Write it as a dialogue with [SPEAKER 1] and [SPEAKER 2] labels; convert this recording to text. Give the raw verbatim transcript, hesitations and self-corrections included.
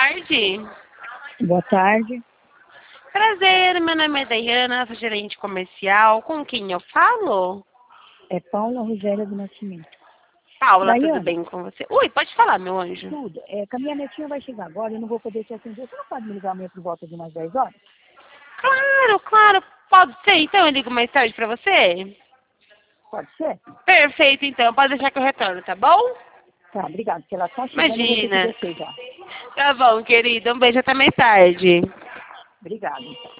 [SPEAKER 1] tarde.
[SPEAKER 2] Boa tarde.
[SPEAKER 1] Prazer, meu nome é Dayana, sou gerente comercial. Com quem eu falo?
[SPEAKER 2] É Paula Rogéria do Nascimento.
[SPEAKER 1] Paula,
[SPEAKER 2] Dayana,
[SPEAKER 1] tudo bem com você? Ui, pode falar, meu anjo.
[SPEAKER 2] tudo. É, que a minha netinha vai chegar agora, eu não vou poder te atender. Você não pode me ligar amanhã por volta de umas dez horas?
[SPEAKER 1] Claro, claro, pode ser. Então eu ligo mais tarde pra você?
[SPEAKER 2] Pode ser?
[SPEAKER 1] Perfeito, então. Pode deixar que eu retorno, tá bom?
[SPEAKER 2] Tá, obrigado. Porque ela tá chegando, eu vou ter que
[SPEAKER 1] Imagina.
[SPEAKER 2] descer já.
[SPEAKER 1] Tá bom, querida. Um beijo até mais tarde.
[SPEAKER 2] Obrigada, então.